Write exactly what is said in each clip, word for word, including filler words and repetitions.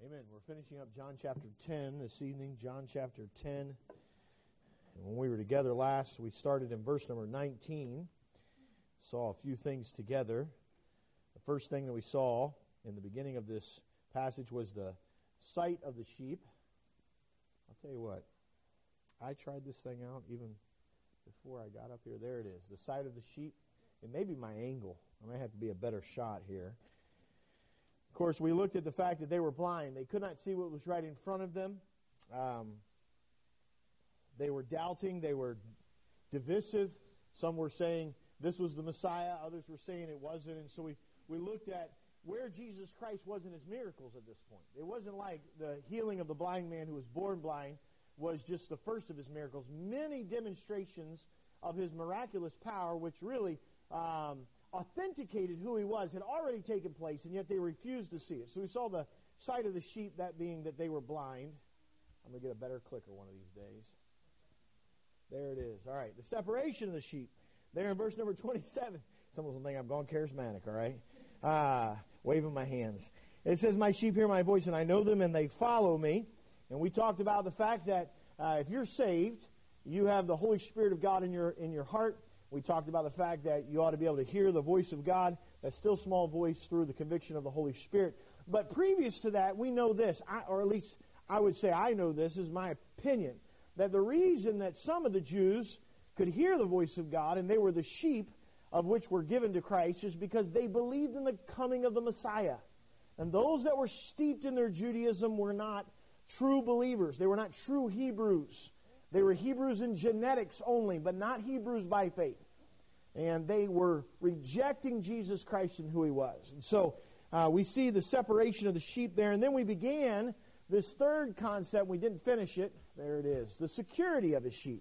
Amen. We're finishing up John chapter ten this evening, John chapter ten. And when we were together last, we started in verse number nineteen. Saw a few things together. The first thing that we saw in the beginning of this passage was the sight of the sheep. I'll tell you what, I tried this thing out even before I got up here. There it is, the sight of the sheep. It may be my angle. I may have to be a better shot here. Of course, we looked at the fact that they were blind. They could not see what was right in front of them. Um, they were doubting. They were divisive. Some were saying this was the Messiah. Others were saying it wasn't. And so we, we looked at where Jesus Christ was in his miracles at this point. It wasn't like the healing of the blind man who was born blind was just the first of his miracles. Many demonstrations of his miraculous power, which really um, authenticated who he was, had already taken place, and yet they refused to see it. So we saw the sight of the sheep, that being that they were blind. I'm going to get a better clicker one of these days. There it is. All right, the separation of the sheep. There in verse number twenty-seven. Someone will think I'm going charismatic, all right? Ah, waving my hands. It says, my sheep hear my voice, and I know them, and they follow me. And we talked about the fact that uh, if you're saved, you have the Holy Spirit of God in your in your heart. We talked about the fact that you ought to be able to hear the voice of God, that still small voice, through the conviction of the Holy Spirit. But previous to that, we know this, I, or at least I would say I know this, is my opinion, that the reason that some of the Jews could hear the voice of God, and they were the sheep of which were given to Christ, is because they believed in the coming of the Messiah. And those that were steeped in their Judaism were not true believers. They were not true Hebrews. They were Hebrews in genetics only, but not Hebrews by faith. And they were rejecting Jesus Christ and who he was. And so uh, we see the separation of the sheep there. And then we began this third concept. We didn't finish it. There it is. The security of the sheep.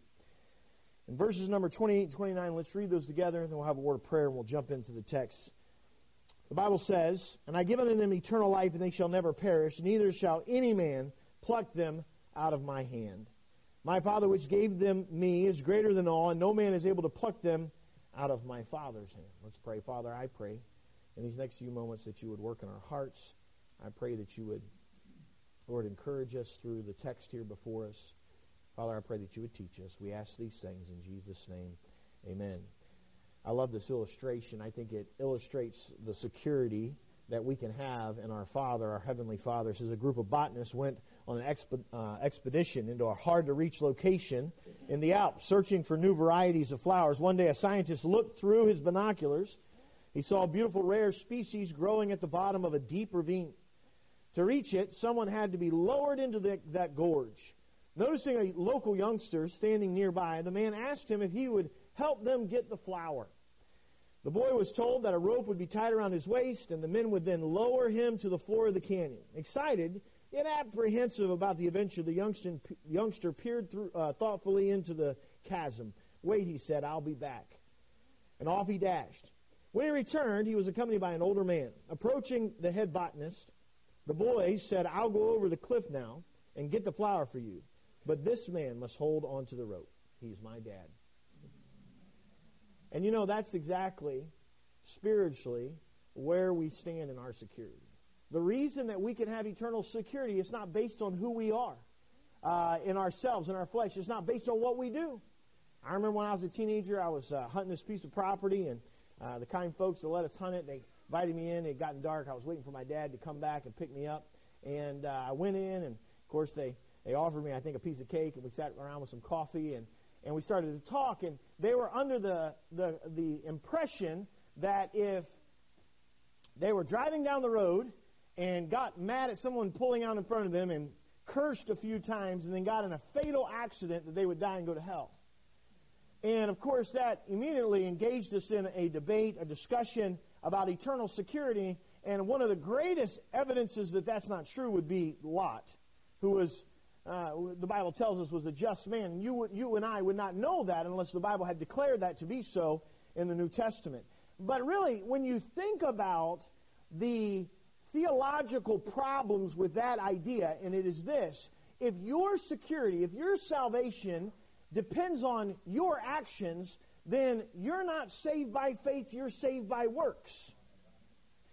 In verses number twenty-eight and twenty-nine, let's read those together, and then we'll have a word of prayer, and we'll jump into the text. The Bible says, and I give unto them eternal life, and they shall never perish, neither shall any man pluck them out of my hand. My Father which gave them me is greater than all, and no man is able to pluck them out of my Father's hand. Let's pray. Father, I pray in these next few moments that you would work in our hearts. I pray that you would, Lord, encourage us through the text here before us. Father, I pray that you would teach us. We ask these things in Jesus' name. Amen. I love this illustration. I think it illustrates the security that we can have in our Father, our Heavenly Father. It says a group of botanists went on an exp- uh, expedition into a hard-to-reach location in the Alps, searching for new varieties of flowers. One day, a scientist looked through his binoculars. He saw a beautiful rare species growing at the bottom of a deep ravine. To reach it, someone had to be lowered into the, that gorge. Noticing a local youngster standing nearby, the man asked him if he would help them get the flower. The boy was told that a rope would be tied around his waist, and the men would then lower him to the floor of the canyon. Excited, yet apprehensive about the adventure, the youngster, youngster peered through, uh, thoughtfully into the chasm. Wait, he said, I'll be back. And off he dashed. When he returned, he was accompanied by an older man. Approaching the head botanist, the boy said, I'll go over the cliff now and get the flower for you. But this man must hold on to the rope. He's my dad. And you know, that's exactly, spiritually, where we stand in our security. The reason that we can have eternal security is not based on who we are uh, in ourselves, in our flesh. It's not based on what we do. I remember when I was a teenager, I was uh, hunting this piece of property, and uh, the kind folks that let us hunt it, they invited me in. It had gotten dark. I was waiting for my dad to come back and pick me up. And uh, I went in, and, of course, they, they offered me, I think, a piece of cake, and we sat around with some coffee, and And we started to talk, and they were under the, the the impression that if they were driving down the road and got mad at someone pulling out in front of them and cursed a few times and then got in a fatal accident, that they would die and go to hell. And, of course, that immediately engaged us in a debate, a discussion about eternal security. And one of the greatest evidences that that's not true would be Lot, who was... Uh, the Bible tells us was a just man. And you, you and I would not know that unless the Bible had declared that to be so in the New Testament. But really, when you think about the theological problems with that idea, and it is this: if your security, if your salvation depends on your actions, then you're not saved by faith, you're saved by works.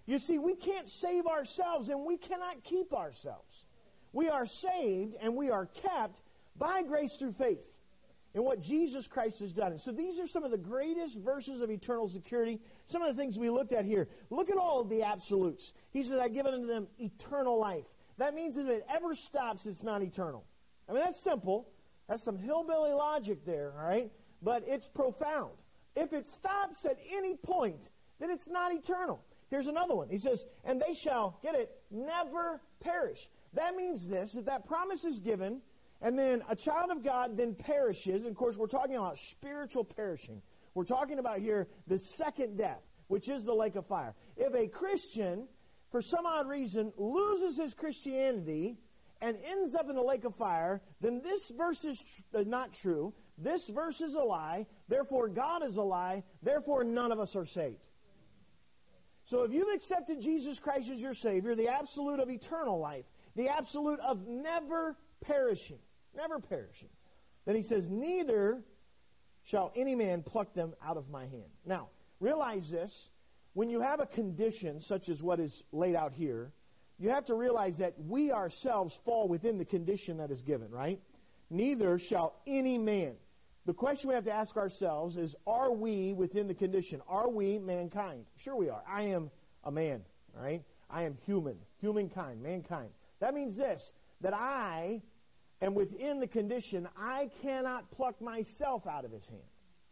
You see, we can't save ourselves, and we cannot keep ourselves. We are saved, and we are kept by grace through faith in what Jesus Christ has done. And so these are some of the greatest verses of eternal security. Some of the things we looked at here. Look at all of the absolutes. He says, I've given unto them eternal life. That means if it ever stops, it's not eternal. I mean, that's simple. That's some hillbilly logic there, all right? But it's profound. If it stops at any point, then it's not eternal. Here's another one. He says, and they shall, get it, never perish. That means this, that that promise is given, and then a child of God then perishes. And of course, we're talking about spiritual perishing. We're talking about here the second death, which is the lake of fire. If a Christian, for some odd reason, loses his Christianity and ends up in the lake of fire, then this verse is tr- not true. This verse is a lie. Therefore, God is a lie. Therefore, none of us are saved. So if you've accepted Jesus Christ as your Savior, the absolute of eternal life, the absolute of never perishing, never perishing, then he says, neither shall any man pluck them out of my hand. Now, realize this. When you have a condition such as what is laid out here, you have to realize that we ourselves fall within the condition that is given, right? Neither shall any man. The question we have to ask ourselves is, are we within the condition? Are we mankind? Sure we are. I am a man, right? I am human, humankind, mankind. That means this, that I am within the condition I cannot pluck myself out of his hand.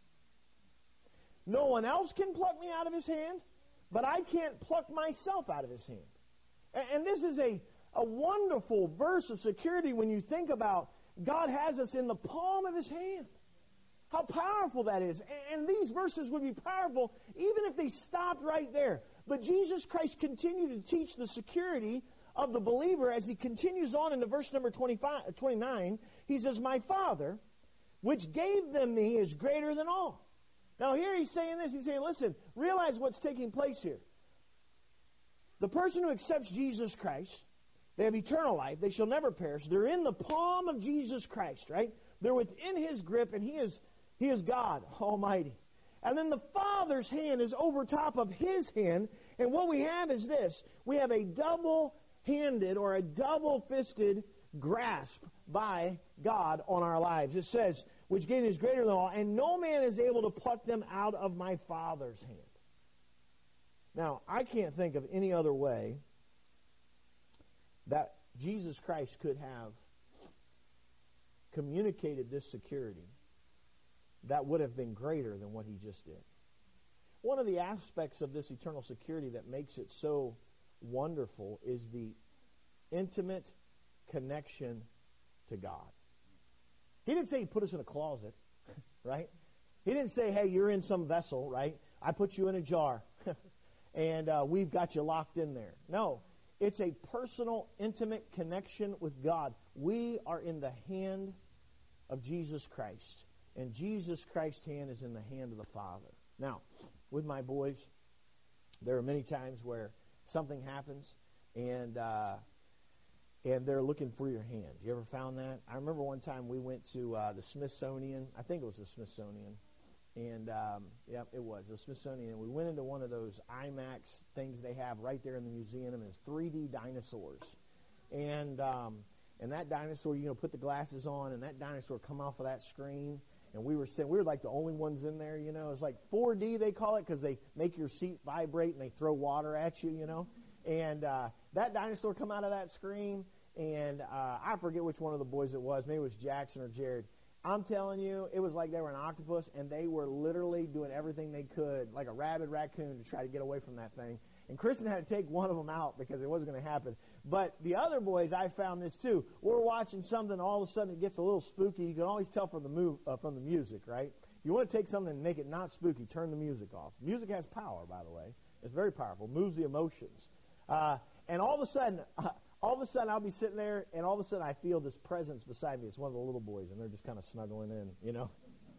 No one else can pluck me out of his hand, but I can't pluck myself out of his hand. And, and this is a, a wonderful verse of security when you think about God has us in the palm of his hand. How powerful that is. And, and these verses would be powerful even if they stopped right there. But Jesus Christ continued to teach the security of the believer as he continues on into verse number twenty-five, twenty-nine. He says, my Father, which gave them me, is greater than all. Now here he's saying this. He's saying, listen, realize what's taking place here. The person who accepts Jesus Christ, they have eternal life. They shall never perish. They're in the palm of Jesus Christ, right? They're within his grip, and he is, he is God Almighty. And then the Father's hand is over top of his hand. And what we have is this. We have a double-handed or a double-fisted grasp by God on our lives. It says, which gain is greater than all, and no man is able to pluck them out of my Father's hand. Now, I can't think of any other way that Jesus Christ could have communicated this security that would have been greater than what he just did. One of the aspects of this eternal security that makes it so wonderful is the intimate connection to God. He didn't say he put us in a closet, right? He didn't say, hey, you're in some vessel, right? I put you in a jar, and uh, we've got you locked in there. No, it's a personal, intimate connection with God. We are in the hand of Jesus Christ, and Jesus Christ's hand is in the hand of the Father. Now, with my boys, there are many times where something happens, and uh, and they're looking for your hand. You ever found that? I remember one time we went to uh, the Smithsonian. I think it was the Smithsonian. And, um, yeah, it was, the Smithsonian. We went into one of those IMAX things they have right there in the museum, and it's three D dinosaurs. And um, and that dinosaur, you know, put the glasses on, and that dinosaur come off of that screen. And we were sitting, we were like the only ones in there, you know. It's like four D, they call it, because they make your seat vibrate and they throw water at you, you know. And uh, that dinosaur come out of that screen, and uh, I forget which one of the boys it was. Maybe it was Jackson or Jared. I'm telling you, it was like they were an octopus, and they were literally doing everything they could, like a rabid raccoon, to try to get away from that thing. And Kristen had to take one of them out because it wasn't going to happen. But the other boys, I found this too. We're watching something, all of a sudden it gets a little spooky. You can always tell from the move, uh, from the music, right? You want to take something and make it not spooky, turn the music off. Music has power, by the way. It's very powerful. Moves the emotions. Uh, and all of a sudden, uh, all of a sudden I'll be sitting there, and all of a sudden I feel this presence beside me. It's one of the little boys, and they're just kind of snuggling in, you know.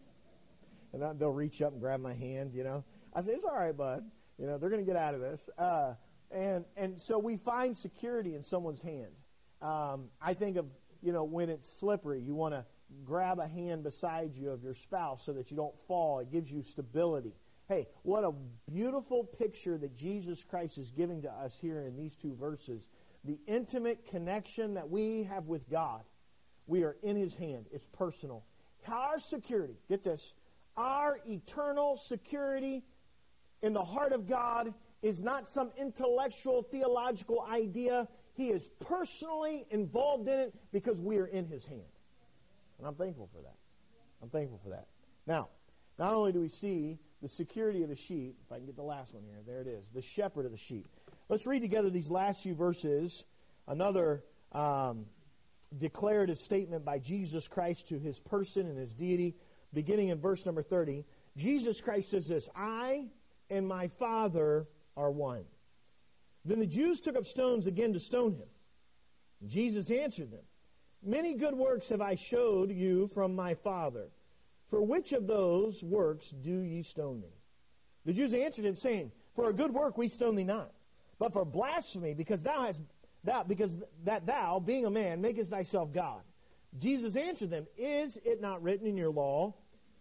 And they'll reach up and grab my hand, you know. I say, it's all right, bud. You know, they're going to get out of this. Uh, and and so we find security in someone's hand. Um, I think of, you know, when it's slippery, you want to grab a hand beside you of your spouse so that you don't fall. It gives you stability. Hey, what a beautiful picture that Jesus Christ is giving to us here in these two verses. The intimate connection that we have with God. We are in His hand. It's personal. Our security, get this, our eternal security in the heart of God is not some intellectual, theological idea. He is personally involved in it because we are in His hand. And I'm thankful for that. I'm thankful for that. Now, not only do we see the security of the sheep, if I can get the last one here, there it is, the shepherd of the sheep. Let's read together these last few verses, another um, declarative statement by Jesus Christ to His person and His deity, beginning in verse number thirty. Jesus Christ says this, I and my Father are one. Then the Jews took up stones again to stone Him. Jesus answered them, many good works have I showed you from my Father. For which of those works do ye stone me? The Jews answered Him, saying, for a good work we stone thee not, but for blasphemy, because thou hast thou because that thou, being a man, makest thyself God. Jesus answered them, is it not written in your law,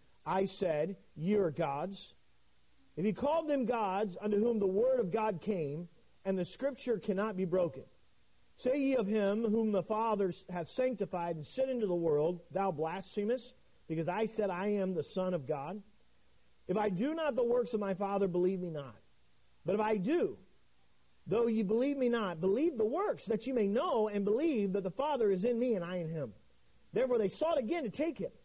I said, ye are gods? If He called them gods, unto whom the word of God came, and the scripture cannot be broken. Say ye of Him whom the Father hath sanctified and sent into the world, thou blasphemest, because I said I am the Son of God? If I do not the works of my Father, believe me not. But if I do, though ye believe me not, believe the works, that ye may know and believe that the Father is in me and I in Him. Therefore they sought again to take Him.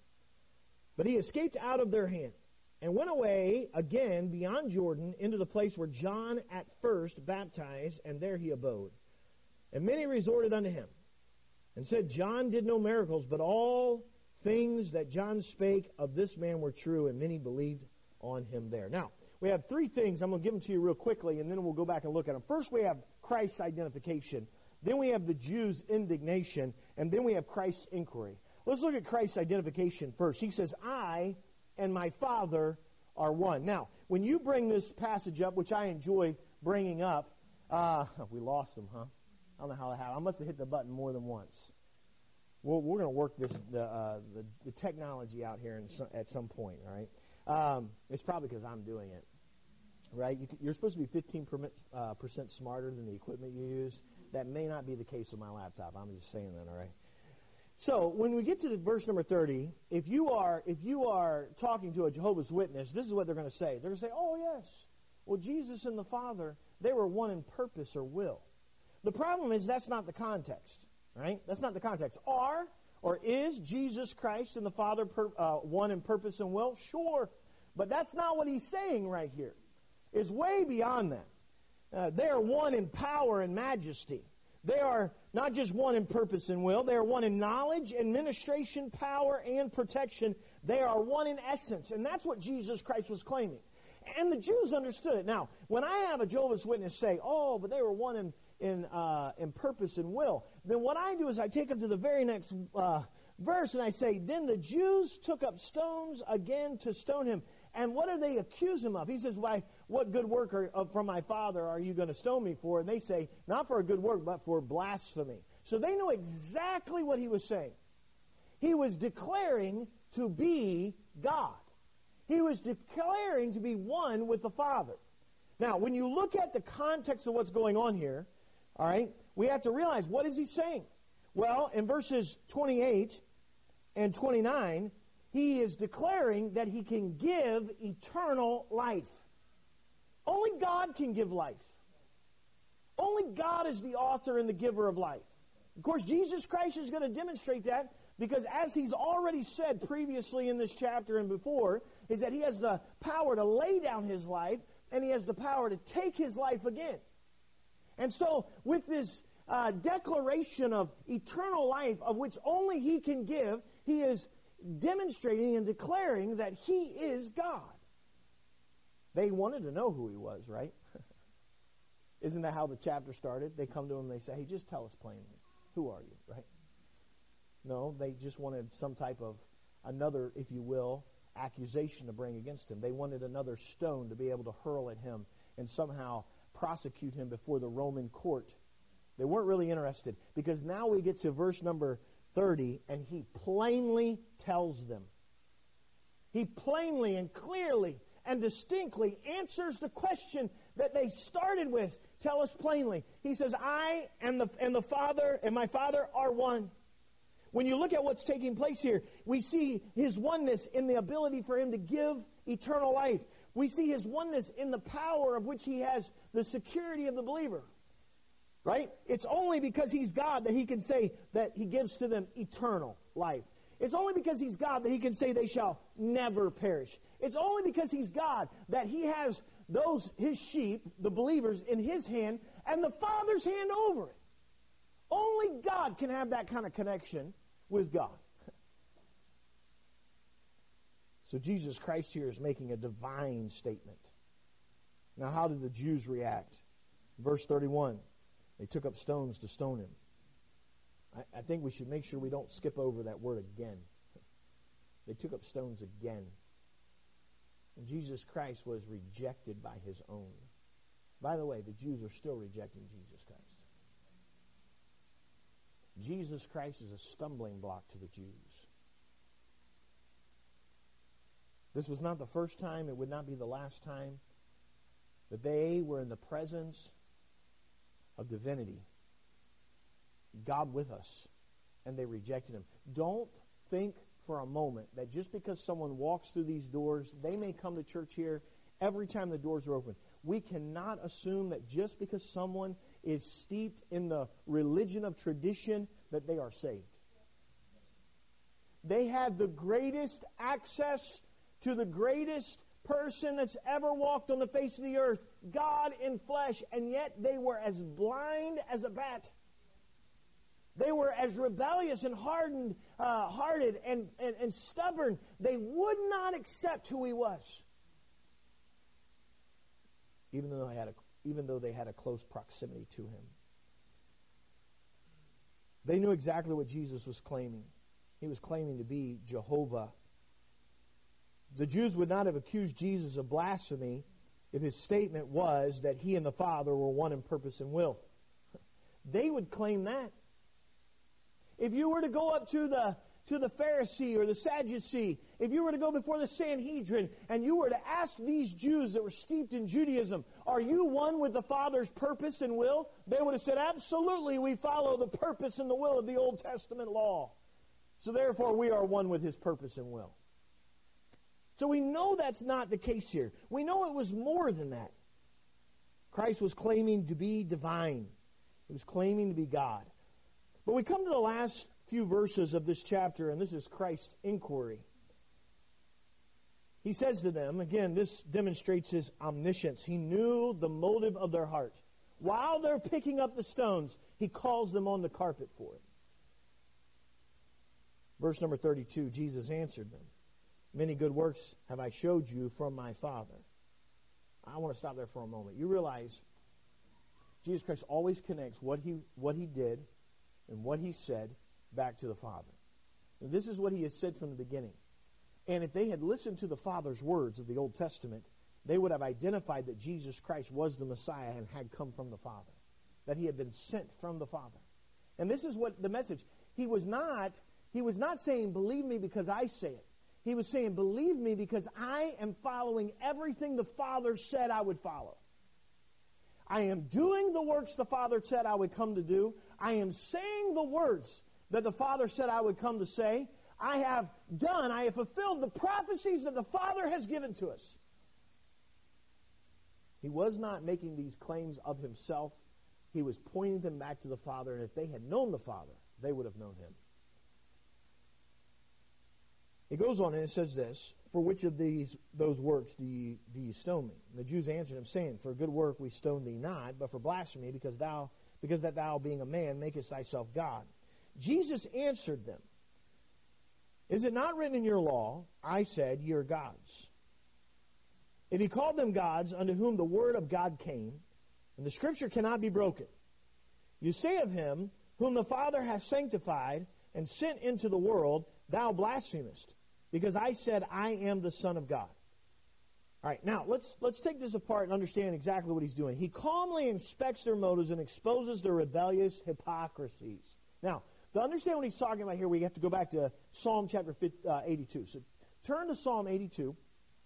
But He escaped out of their hand, and went away again beyond Jordan into the place where John at first baptized, and there He abode. And many resorted unto Him, and said, John did no miracles, but all things that John spake of this man were true, and many believed on Him there. Now, we have three things. I'm going to give them to you real quickly, and then we'll go back and look at them. First, we have Christ's identification. Then we have the Jews' indignation, and then we have Christ's inquiry. Let's look at Christ's identification first. He says, I and my Father are one. Now, when you bring this passage up, which I enjoy bringing up, uh, we lost them, huh? I don't know how that happened. I must have hit the button more than once. Well, we're going to work this the, uh, the the technology out here in some, at some point, all right? Um, it's probably because I'm doing it, right? You, you're supposed to be fifteen percent uh, percent smarter than the equipment you use. That may not be the case with my laptop. I'm just saying that, all right? So when we get to the verse number thirty, if you are if you are talking to a Jehovah's Witness, this is what they're going to say. They're going to say, oh, yes, well, Jesus and the Father, they were one in purpose or will. The problem is that's not the context, right? That's not the context. Are or is Jesus Christ and the Father per, uh, one in purpose and will? Sure, but that's not what He's saying right here. It's way beyond that. Uh, they are one in power and majesty. They are not just one in purpose and will. They are one in knowledge, administration, power, and protection. They are one in essence. And that's what Jesus Christ was claiming. And the Jews understood it. Now, when I have a Jehovah's Witness say, oh, but they were one in, in, uh, in purpose and will, then what I do is I take them to the very next uh, verse and I say, then the Jews took up stones again to stone Him. And what do they accuse Him of? He says, why, what good work are, uh, from my Father are you going to stone me for? And they say, not for a good work, but for blasphemy. So they know exactly what He was saying. He was declaring to be God. He was declaring to be one with the Father. Now, when you look at the context of what's going on here, all right, we have to realize, what is He saying? Well, in verses twenty-eight and twenty-nine, He is declaring that He can give eternal life. Only God can give life. Only God is the author and the giver of life. Of course, Jesus Christ is going to demonstrate that because as He's already said previously in this chapter and before, is that He has the power to lay down His life and He has the power to take His life again. And so with this uh, declaration of eternal life of which only He can give, He is demonstrating and declaring that He is God. They wanted to know who He was, right? Isn't that how the chapter started? They come to Him and they say, hey, just tell us plainly. Who are you, right? No, they just wanted some type of another, if you will, accusation to bring against Him. They wanted another stone to be able to hurl at Him and somehow prosecute Him before the Roman court. They weren't really interested because now we get to verse number thirty, and He plainly tells them. He plainly and clearly and distinctly answers the question that they started with. Tell us plainly. He says, I and the, and the Father and my Father are one. When you look at what's taking place here, we see his oneness in the ability for him to give eternal life. We see his oneness in the power of which he has the security of the believer. Right? It's only because he's God that he can say that he gives to them eternal life. It's only because he's God that he can say they shall never perish. It's only because he's God that he has those, his sheep, the believers, in his hand and the Father's hand over it. Only God can have that kind of connection with God. So Jesus Christ here is making a divine statement. Now, how did the Jews react? Verse thirty-one, they took up stones to stone him. I, I think we should make sure we don't skip over that word again. They took up stones again. And Jesus Christ was rejected by his own. By the way, the Jews are still rejecting Jesus Christ. Jesus Christ is a stumbling block to the Jews. This was not the first time, it would not be the last time that they were in the presence of divinity, God with us, and they rejected him. Don't think for a moment that just because someone walks through these doors, they may come to church here every time the doors are open. We cannot assume that just because someone is steeped in the religion of tradition that they are saved. They had the greatest access to the greatest person that's ever walked on the face of the earth, God in flesh, and yet they were as blind as a bat. They were as rebellious and hardened, uh, hearted and, and, and stubborn. They would not accept who he was, even though they had a, even though they had a close proximity to him. They knew exactly what Jesus was claiming. He was claiming to be Jehovah. The Jews would not have accused Jesus of blasphemy if his statement was that he and the Father were one in purpose and will. They would claim that. If you were to go up to the to the Pharisee or the Sadducee, if you were to go before the Sanhedrin and you were to ask these Jews that were steeped in Judaism, are you one with the Father's purpose and will? They would have said, absolutely, we follow the purpose and the will of the Old Testament law. So therefore, we are one with his purpose and will. So we know that's not the case here. We know it was more than that. Christ was claiming to be divine. He was claiming to be God. But we come to the last few verses of this chapter, and this is Christ's inquiry. He says to them, again, this demonstrates his omniscience. He knew the motive of their heart. While they're picking up the stones, he calls them on the carpet for it. Verse number thirty-two, Jesus answered them, many good works have I showed you from my Father. I want to stop there for a moment. You realize Jesus Christ always connects what he, what he did and what he said back to the Father. And this is what he has said from the beginning. And if they had listened to the Father's words of the Old Testament, they would have identified that Jesus Christ was the Messiah and had come from the Father, that he had been sent from the Father. And this is what the message, he was not, he was not saying, believe me because I say it. He was saying, believe me because I am following everything the Father said I would follow. I am doing the works the Father said I would come to do. I am saying the words that the Father said I would come to say. I have done, I have fulfilled the prophecies that the Father has given to us. He was not making these claims of himself. He was pointing them back to the Father, and if they had known the Father, they would have known him. It goes on and it says this, for which of these those works do you, do you stone me? And the Jews answered him, saying, for a good work we stone thee not, but for blasphemy, because thou, because that thou, being a man, makest thyself God. Jesus answered them, is it not written in your law, I said, ye are gods? If he called them gods, unto whom the word of God came, and the scripture cannot be broken. You say of him, whom the Father hath sanctified and sent into the world, thou blasphemest, because I said, I am the Son of God. All right, now let's let's take this apart and understand exactly what he's doing. He calmly inspects their motives and exposes their rebellious hypocrisies. Now, to understand what he's talking about here, we have to go back to Psalm chapter eighty-two. So turn to Psalm eighty-two,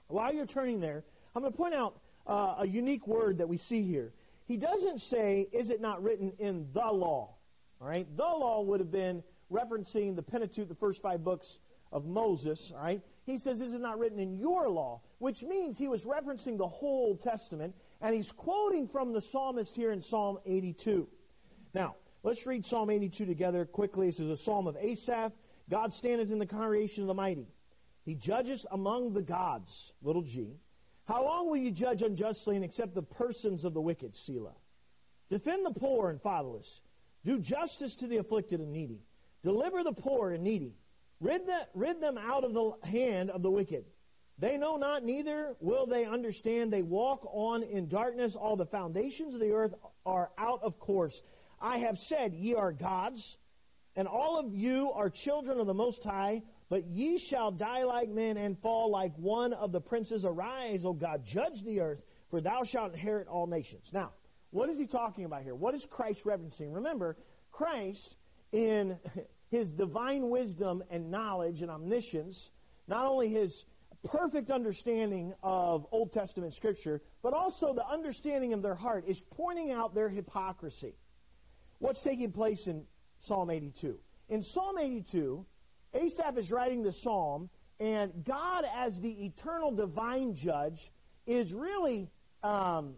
while you're turning there, I'm going to point out uh, a unique word that we see here. He doesn't say, is it not written in the law? All right? The law would have been referencing the Pentateuch, the first five books of Moses. All right? He says, is it not written in your law? Which means he was referencing the whole Old Testament, and he's quoting from the psalmist here in Psalm eighty-two. Now, let's read Psalm eighty-two together quickly. This is a psalm of Asaph. God standeth in the congregation of the mighty. He judges among the gods, little g. How long will you judge unjustly and accept the persons of the wicked, Selah? Defend the poor and fatherless. Do justice to the afflicted and needy. Deliver the poor and needy. Rid, the, rid them out of the hand of the wicked. They know not, neither will they understand. They walk on in darkness. All the foundations of the earth are out of course. I have said, ye are gods, and all of you are children of the Most High. But ye shall die like men and fall like one of the princes. Arise, O God, judge the earth, for thou shalt inherit all nations. Now, what is he talking about here? What is Christ referencing? Remember, Christ, in his divine wisdom and knowledge and omniscience, not only his perfect understanding of Old Testament Scripture, but also the understanding of their heart, is pointing out their hypocrisy. What's taking place in Psalm eighty-two? In Psalm eighty-two, Asaph is writing the psalm, and God, as the eternal divine judge, is really um,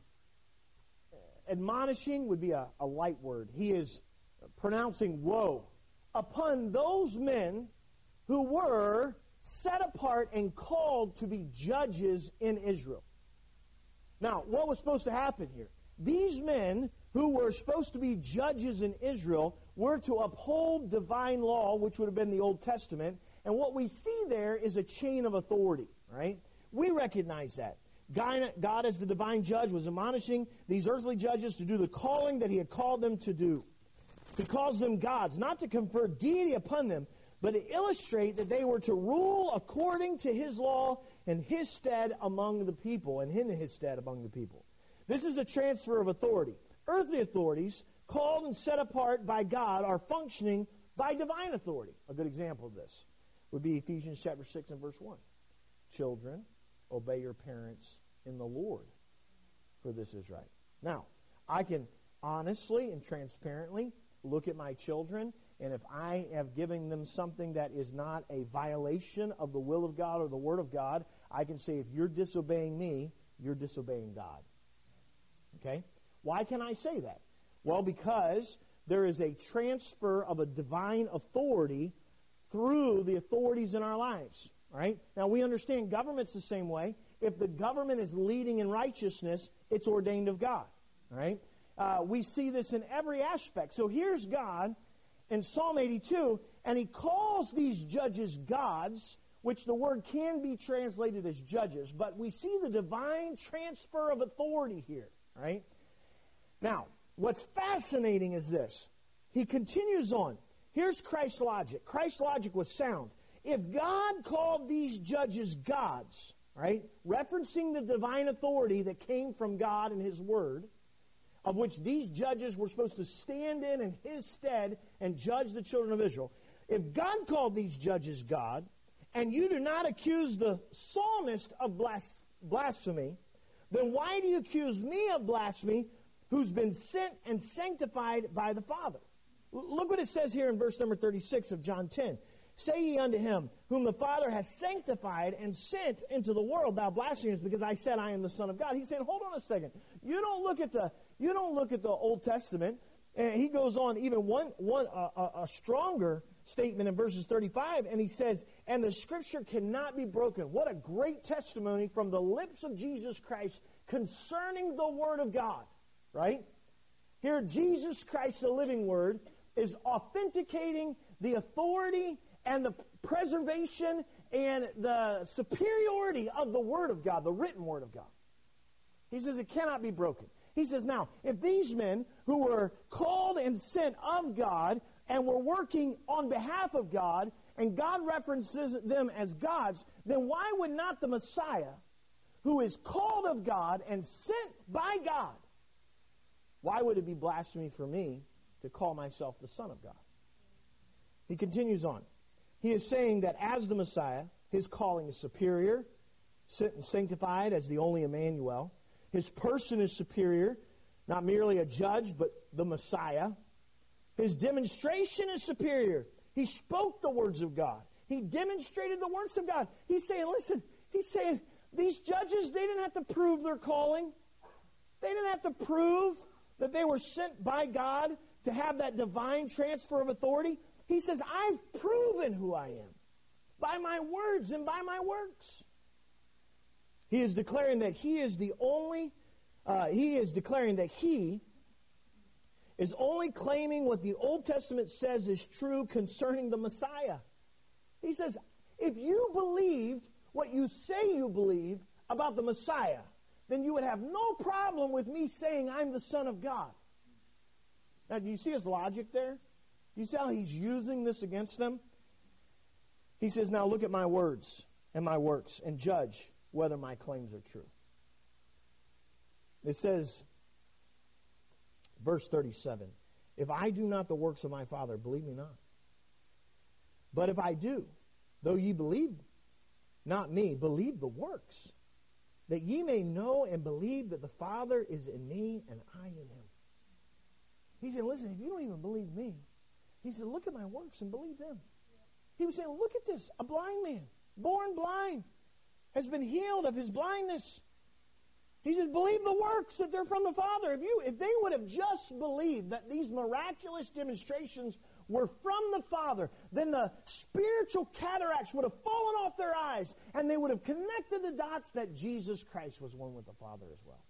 admonishing, would be a, a light word. He is pronouncing woe upon those men who were set apart and called to be judges in Israel. Now, what was supposed to happen here? These men who were supposed to be judges in Israel were to uphold divine law, which would have been the Old Testament. And what we see there is a chain of authority, right? We recognize that. God, God as the divine judge, was admonishing these earthly judges to do the calling that he had called them to do. He calls them gods, not to confer deity upon them, but to illustrate that they were to rule according to his law in his stead among the people, and in his stead among the people. This is a transfer of authority. Earthly authorities, called and set apart by God, are functioning by divine authority. A good example of this would be Ephesians chapter six and verse one. Children, obey your parents in the Lord, for this is right. Now, I can honestly and transparently look at my children, and if I have given them something that is not a violation of the will of God or the Word of God, I can say, if you're disobeying me, you're disobeying God. Okay? Why can I say that? Well, because there is a transfer of a divine authority through the authorities in our lives. Right? Now, we understand government's the same way. If the government is leading in righteousness, it's ordained of God. Right? Uh, we see this in every aspect. So here's God in Psalm eighty-two, and he calls these judges gods, which the word can be translated as judges, but we see the divine transfer of authority here. Right? Now, what's fascinating is this. He continues on. Here's Christ's logic. Christ's logic was sound. If God called these judges gods, right, referencing the divine authority that came from God and his word, of which these judges were supposed to stand in in his stead and judge the children of Israel, if God called these judges God, and you do not accuse the psalmist of blas- blasphemy, then why do you accuse me of blasphemy, who's been sent and sanctified by the Father? Look what it says here in verse number thirty-six of John ten. Say ye unto him, whom the Father has sanctified and sent into the world, thou blasphemest, because I said I am the Son of God. He's saying, hold on a second. You don't look at the you don't look at the Old Testament. And he goes on even one one uh, a, a stronger statement in verses thirty-five, and he says, and the Scripture cannot be broken. What a great testimony from the lips of Jesus Christ concerning the Word of God, right? Here, Jesus Christ, the living Word, is authenticating the authority and the preservation and the superiority of the Word of God, the written Word of God. He says it cannot be broken. He says, now, if these men who were called and sent of God and were working on behalf of God, and God references them as gods, then why would not the Messiah, who is called of God and sent by God, why would it be blasphemy for me to call myself the Son of God? He continues on. He is saying that as the Messiah, his calling is superior, sent and sanctified as the only Emmanuel. His person is superior, not merely a judge, but the Messiah. His demonstration is superior. He spoke the words of God. He demonstrated the works of God. He's saying, listen, he's saying, these judges, they didn't have to prove their calling. They didn't have to prove that they were sent by God to have that divine transfer of authority. He says, I've proven who I am by my words and by my works. He is declaring that he is the only, uh, he is declaring that he is only claiming what the Old Testament says is true concerning the Messiah. He says, if you believed what you say you believe about the Messiah, then you would have no problem with me saying I'm the Son of God. Now, do you see his logic there? Do you see how he's using this against them? He says, now look at my words and my works and judge whether my claims are true. It says, verse thirty-seven, if I do not the works of my Father, believe me not. But if I do, though ye believe not me, believe the works, that ye may know and believe that the Father is in me and I in him. He said, listen, if you don't even believe me, he said, look at my works and believe them. He was saying, look at this, a blind man, born blind, has been healed of his blindness. He says, believe the works that they're from the Father. If you, if they would have just believed that these miraculous demonstrations were from the Father, then the spiritual cataracts would have fallen off their eyes, and they would have connected the dots that Jesus Christ was one with the Father as well.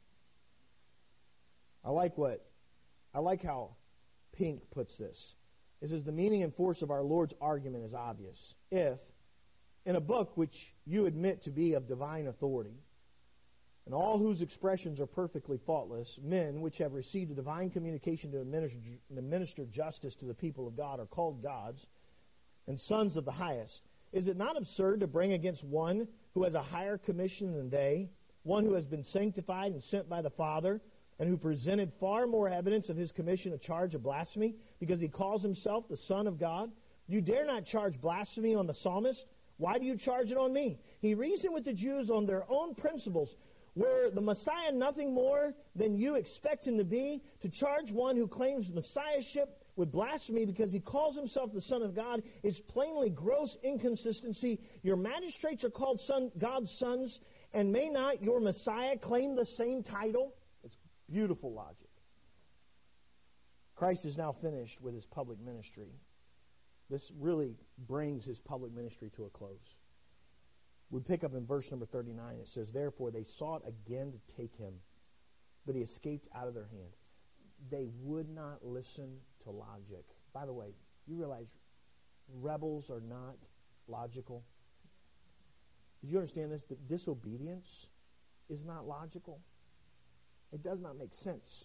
I like what, I like how Pink puts this. It says, the meaning and force of our Lord's argument is obvious. If, in a book which you admit to be of divine authority, and all whose expressions are perfectly faultless, men which have received a divine communication to administer, administer justice to the people of God are called gods and sons of the highest. Is it not absurd to bring against one who has a higher commission than they, one who has been sanctified and sent by the Father, and who presented far more evidence of his commission a charge of blasphemy, because he calls himself the Son of God? You dare not charge blasphemy on the psalmist. Why do you charge it on me? He reasoned with the Jews on their own principles. Were the Messiah nothing more than you expect him to be? To charge one who claims messiahship with blasphemy because he calls himself the Son of God is plainly gross inconsistency. Your magistrates are called son, God's sons, and may not your Messiah claim the same title? It's beautiful logic. Christ is now finished with his public ministry. This really brings his public ministry to a close. We pick up in verse number thirty-nine. It says, therefore they sought again to take him, but he escaped out of their hand. They would not listen to logic. By the way, you realize rebels are not logical? Did you understand this? That disobedience is not logical. It does not make sense.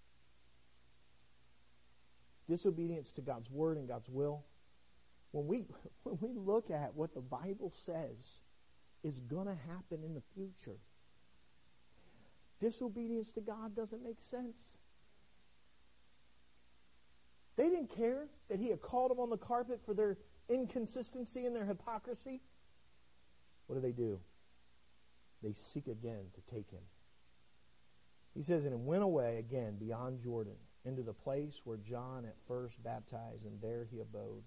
Disobedience to God's word and God's will. When we, when we look at what the Bible says is going to happen in the future, disobedience to God doesn't make sense. They didn't care that he had called them on the carpet for their inconsistency and their hypocrisy. What do they do? They seek again to take him. He says, and went away again beyond Jordan into the place where John at first baptized, and there he abode.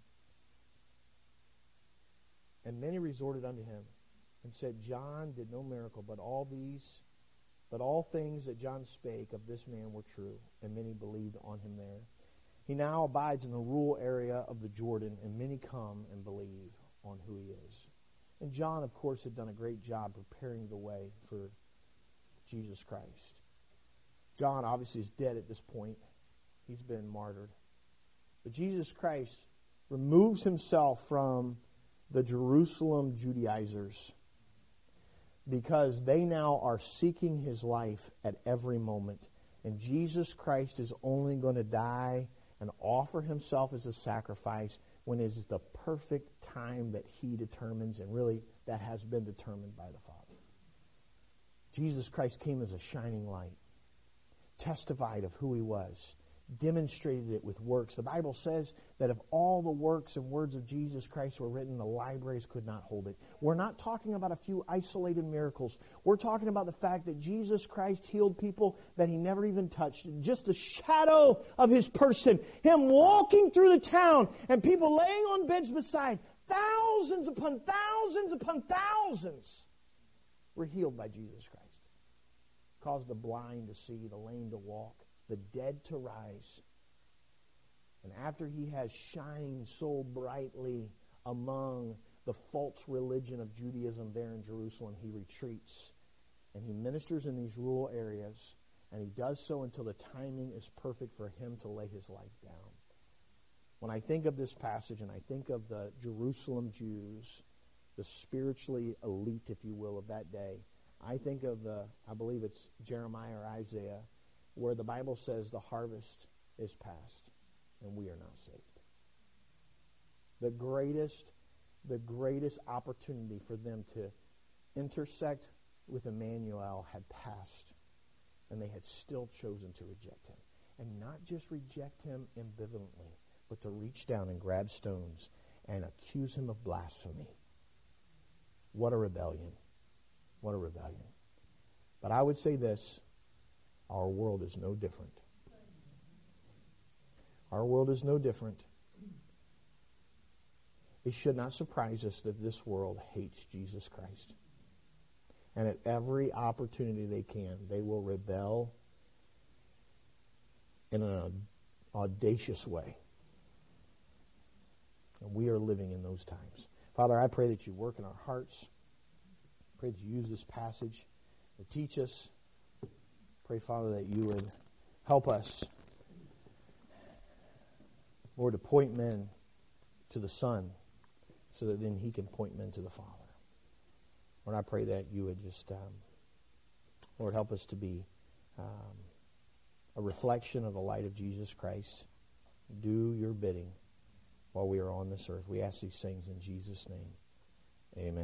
And many resorted unto him, and said, John did no miracle, but all these, but all things that John spake of this man were true, and many believed on him there. He now abides in the rural area of the Jordan, and many come and believe on who he is. And John, of course, had done a great job preparing the way for Jesus Christ. John obviously is dead at this point. He's been martyred. But Jesus Christ removes himself from the Jerusalem Judaizers, because they now are seeking his life at every moment. And Jesus Christ is only going to die and offer himself as a sacrifice when it is the perfect time that he determines, and really that has been determined by the Father. Jesus Christ came as a shining light, testified of who he was, demonstrated it with works. The Bible says that if all the works and words of Jesus Christ were written, the libraries could not hold it. We're not talking about a few isolated miracles. We're talking about the fact that Jesus Christ healed people that he never even touched. Just the shadow of his person, him walking through the town and people laying on beds beside, thousands upon thousands upon thousands were healed by Jesus Christ. Caused the blind to see, the lame to walk, the dead to rise. And after he has shined so brightly among the false religion of Judaism there in Jerusalem, he retreats and he ministers in these rural areas, and he does so until the timing is perfect for him to lay his life down. When I think of this passage and I think of the Jerusalem Jews, the spiritually elite, if you will, of that day, I think of the, I believe it's Jeremiah or Isaiah, where the Bible says the harvest is past and we are now saved. The greatest, the greatest opportunity for them to intersect with Emmanuel had passed, and they had still chosen to reject him. And not just reject him ambivalently, but to reach down and grab stones and accuse him of blasphemy. What a rebellion. What a rebellion. But I would say this, our world is no different. Our world is no different. It should not surprise us that this world hates Jesus Christ. And at every opportunity they can, they will rebel in an audacious way. And we are living in those times. Father, I pray that you work in our hearts. Pray that you use this passage to teach us. Pray, Father, that you would help us, Lord, to point men to the Son so that then he can point men to the Father. Lord, I pray that you would just, um, Lord, help us to be um, a reflection of the light of Jesus Christ. Do your bidding while we are on this earth. We ask these things in Jesus' name. Amen.